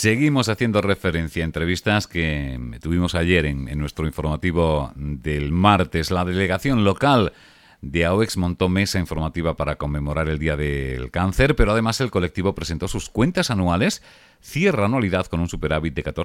Seguimos haciendo referencia a entrevistas que tuvimos ayer en nuestro informativo del martes. La delegación local de AOEX montó mesa informativa para conmemorar el Día del Cáncer, pero además el colectivo presentó sus cuentas anuales, cierra anualidad con un superávit de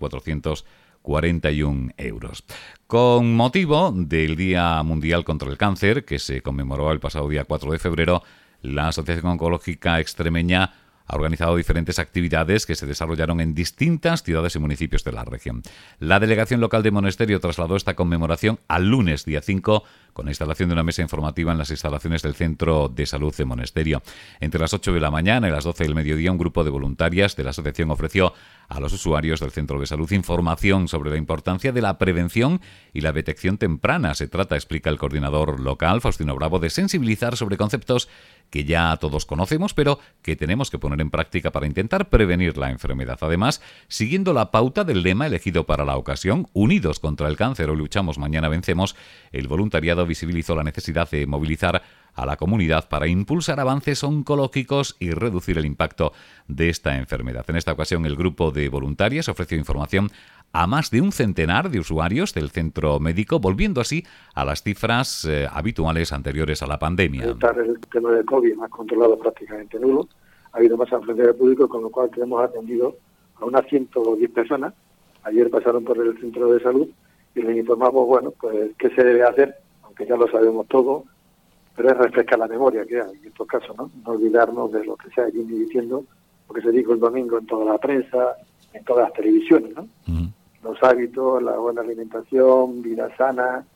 14.441 euros. Con motivo del Día Mundial contra el Cáncer, que se conmemoró el pasado día 4 de febrero, la Asociación Oncológica Extremeña ha organizado diferentes actividades que se desarrollaron en distintas ciudades y municipios de la región. La delegación local de Monesterio trasladó esta conmemoración al lunes, día 5, con la instalación de una mesa informativa en las instalaciones del Centro de Salud de Monesterio. Entre las 8 de la mañana y las 12 del mediodía, un grupo de voluntarias de la asociación ofreció a los usuarios del Centro de Salud información sobre la importancia de la prevención y la detección temprana. Se trata, explica el coordinador local, Faustino Bravo, de sensibilizar sobre conceptos que ya todos conocemos, pero que tenemos que poner en práctica para intentar prevenir la enfermedad. Además, siguiendo la pauta del lema elegido para la ocasión, Unidos contra el cáncer, hoy luchamos, mañana vencemos, el voluntariado visibilizó la necesidad de movilizar a la comunidad para impulsar avances oncológicos y reducir el impacto de esta enfermedad. En esta ocasión, el grupo de voluntarias ofreció información a más de un centenar de usuarios del centro médico, volviendo así a las cifras habituales anteriores a la pandemia. El tema del COVID más controlado, prácticamente nulo. Ha habido más afluencia de público, con lo cual hemos atendido a unas 110 personas. Ayer pasaron por el centro de salud y les informamos, bueno, pues qué se debe hacer, aunque ya lo sabemos todo, pero es refrescar la memoria, que hay en estos casos, ¿no? No olvidarnos de lo que se ha venido diciendo, lo que se dijo el domingo en toda la prensa, en todas las televisiones, ¿no? Los hábitos, la buena alimentación, vida sana,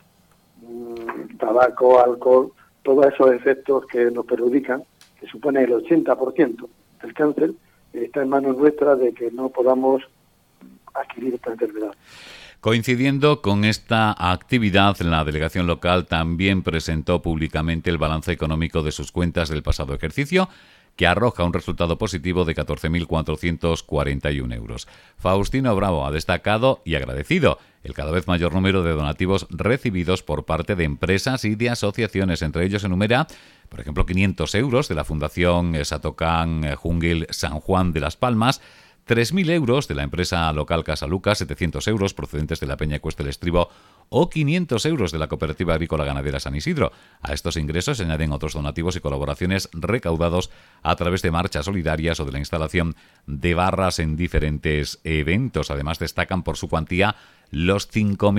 tabaco, alcohol, todos esos efectos que nos perjudican, que supone el 80% del cáncer, está en manos nuestras de que no podamos adquirir esta enfermedad. Coincidiendo con esta actividad, la delegación local también presentó públicamente el balance económico de sus cuentas del pasado ejercicio, que arroja un resultado positivo de 14.441 euros. Faustino Bravo ha destacado y agradecido el cada vez mayor número de donativos recibidos por parte de empresas y de asociaciones. Entre ellos enumera, por ejemplo, 500 euros de la Fundación Satocán Jungel San Juan de Las Palmas, 3.000 euros de la empresa local Casa Lucas, 700 euros procedentes de la Peña Cuesta del Estribo o 500 euros de la Cooperativa Agrícola Ganadera San Isidro. A estos ingresos se añaden otros donativos y colaboraciones recaudados a través de marchas solidarias o de la instalación de barras en diferentes eventos. Además, destacan por su cuantía los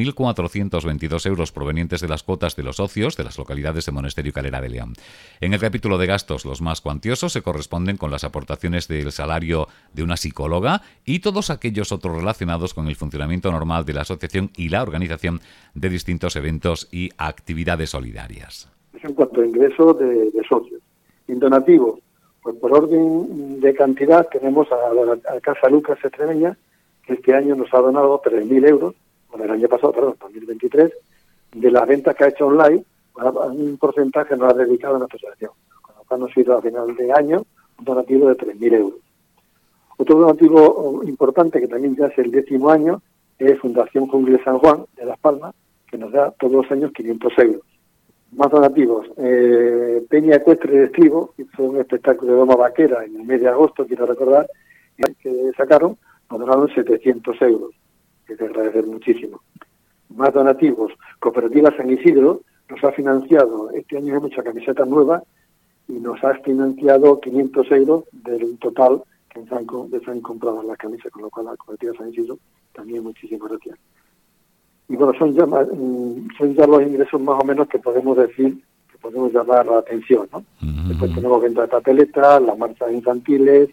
5.422 euros provenientes de las cuotas de los socios de las localidades de Monesterio y Calera de León. En el capítulo de gastos, los más cuantiosos se corresponden con las aportaciones del salario de una psicóloga y todos aquellos otros relacionados con el funcionamiento normal de la asociación y la organización de distintos eventos y actividades solidarias. En cuanto a ingresos de socios. En donativos, pues por orden de cantidad tenemos a Casa Lucas Extremeña, que este año nos ha donado 3.000 euros, bueno, el año pasado, perdón, 2023, de las ventas que ha hecho online, un porcentaje nos ha dedicado a nuestra asociación, con lo cual nos ha ido a final de año un donativo de 3.000 euros. Otro donativo importante, que también ya es el 10º año, es Fundación Jungel San Juan de Las Palmas, que nos da todos los años 500 euros. Más donativos, Peña Ecuestre de Estribo, que fue un espectáculo de doma vaquera en el mes de agosto, quiero recordar, que sacaron, nos donaron 700 euros, que es de agradecer muchísimo. Más donativos, Cooperativa San Isidro nos ha financiado, este año hemos hecho camisetas nuevas, y nos ha financiado 500 euros del total que se han comprado las camisas, con lo cual la Cooperativa San Isidro también muchísimas gracias. Y bueno, son ya los ingresos más o menos que podemos decir, que podemos llamar la atención, ¿no? Después tenemos venta de papeletas, las marchas infantiles,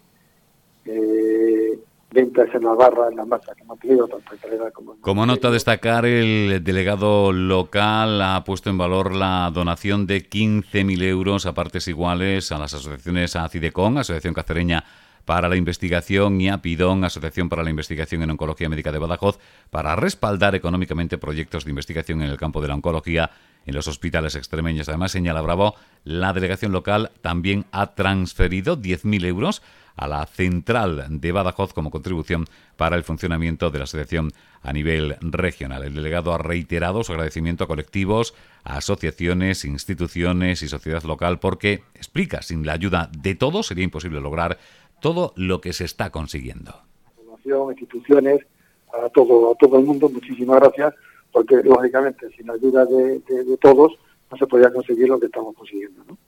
ventas en la barra, en las marchas que hemos tenido, tanto en Calera como en... Como nota a destacar, el delegado local ha puesto en valor la donación de 15.000 euros a partes iguales a las asociaciones ACIDECON, Asociación Cacereña para la Investigación, y APIDON, Asociación para la Investigación en Oncología Médica de Badajoz, para respaldar económicamente proyectos de investigación en el campo de la oncología en los hospitales extremeños. Además, señala Bravo, la delegación local también ha transferido 10.000 euros a la central de Badajoz como contribución para el funcionamiento de la asociación a nivel regional. El delegado ha reiterado su agradecimiento a colectivos, a asociaciones, instituciones y sociedad local porque, explica, sin la ayuda de todos sería imposible lograr todo lo que se está consiguiendo. Administración, instituciones, a todo el mundo, muchísimas gracias, porque lógicamente sin la ayuda de todos no se podía conseguir lo que estamos consiguiendo, ¿no?